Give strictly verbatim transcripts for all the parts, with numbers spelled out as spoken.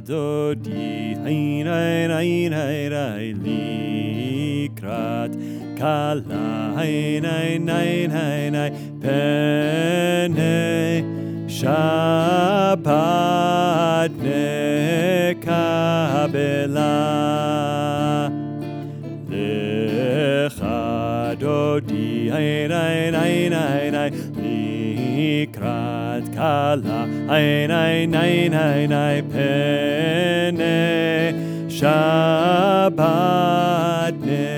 דודי, היי היי היי היי היי לקראת כלה, היי היי היי היי היי פני שבת נקבלה. לך דודי, היי היי היי היי היי לקראת כלה, היי היי היי היי היי פני שבת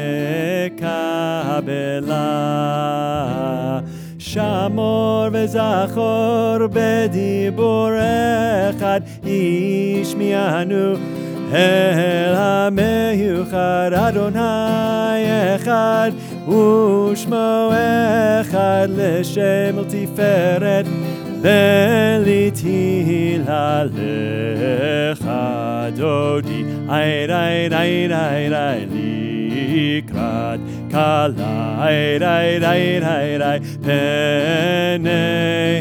נקבלה. שמור וזכור בדיבור אחד, ישמיענו אל המיוחד. אדוני אחד ושמו אחד, לשם ולתפארת ולתהילה. לך דודי, היי היי היי היי היי לקראת כלה, היי היי היי היי היי פני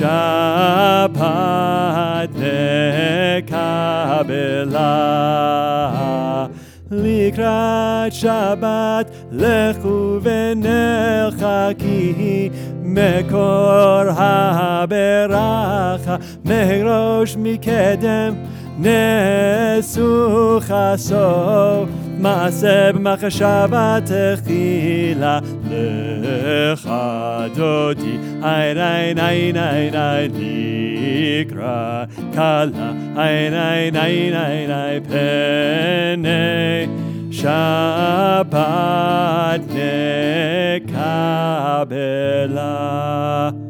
שבת נקבלה. לקראת שבת לכו ונלכה, כי היא מקור הברכה. מראש מקדם נשוא חסור, מעשה במחשבה תחילה. לך דודי, היי היי היי היי היי לקראת כלה, היי היי היי היי היי פני שבת נקבלה.